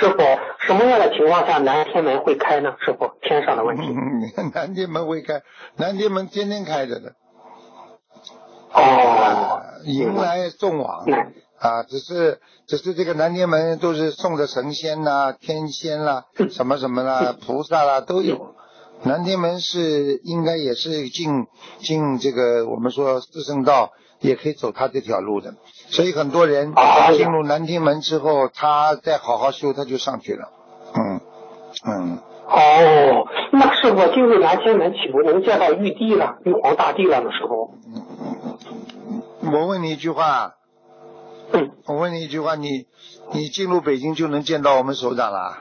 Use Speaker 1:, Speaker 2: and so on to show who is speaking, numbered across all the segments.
Speaker 1: 师傅，什么样的情况下南天门会开呢？师傅，天上的问题。
Speaker 2: 南天门会开，南天门天天开着的。迎来送往只是这个南天门都是送的神仙啦、天仙啦、什么什么啦、菩萨啦都有。南天门是应该也是进这个我们说四圣道，也可以走他这条路的。所以很多人进入南天门之后，他再好好修，他就上去了。
Speaker 1: 那师傅进入南天门岂不能见到玉帝了、玉皇大帝了呢？师傅，
Speaker 2: 我问你一句话，你进入北京就能见到我们首长了？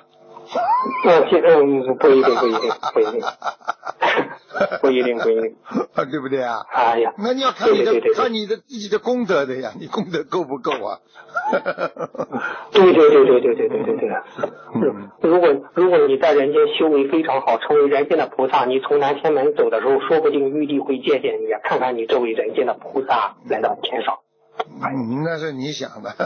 Speaker 1: 不一定，
Speaker 2: 对不对啊？
Speaker 1: 哎呀，
Speaker 2: 那你要看你的自己的功德的呀，你功德够不够啊？
Speaker 1: 对。如果你在人间修为非常好，成为人间的菩萨，你从南天门走的时候，说不定玉帝会借鉴你，看看你这位人间的菩萨来到天上。
Speaker 2: 那是你想的。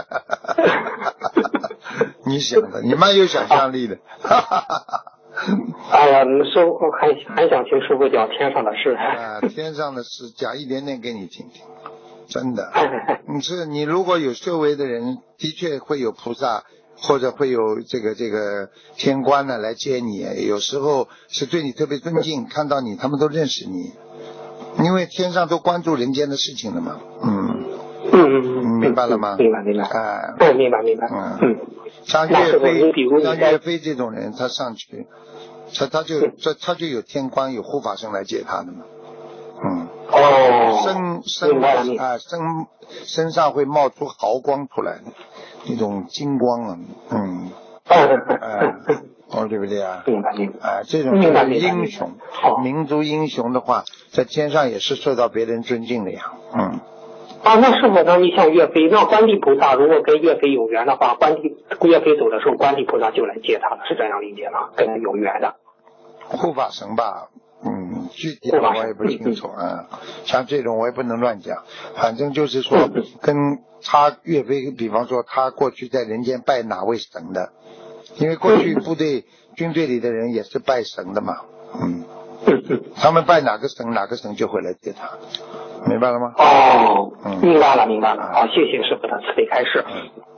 Speaker 2: 你想的，你蛮有想象力的。
Speaker 1: 哎呀，师傅还想听师傅讲天上的事。
Speaker 2: 天上的事讲一点点给你听听，真的。你如果有修为的人，的确会有菩萨或者会有这个天官呢来接你，有时候是对你特别尊敬，看到你他们都认识你，因为天上都关注人间的事情了嘛。明白了吗？
Speaker 1: 明白。明白。
Speaker 2: 像岳飞这种人，他上去，他就有天官有护法神来接他的嘛。身上会冒出毫光出来，那种金光啊。对不对啊？
Speaker 1: 明白。
Speaker 2: 这种就是英雄，民族英雄的话，在天上也是受到别人尊敬的呀。
Speaker 1: 那师傅呢？你像岳飞，那观地菩萨如果跟岳飞有缘的话，岳飞走的时候，观地菩萨就来接他了，是这样理解吗？跟他有缘的
Speaker 2: 护法神吧。具体的我也不清楚像这种我也不能乱讲，反正就是说跟他岳飞，比方说他过去在人间拜哪位神的，因为过去军队里的人也是拜神的嘛。他们拜哪个神就会来接他，明白了吗？
Speaker 1: 明白了。好，谢谢师傅的慈悲开示。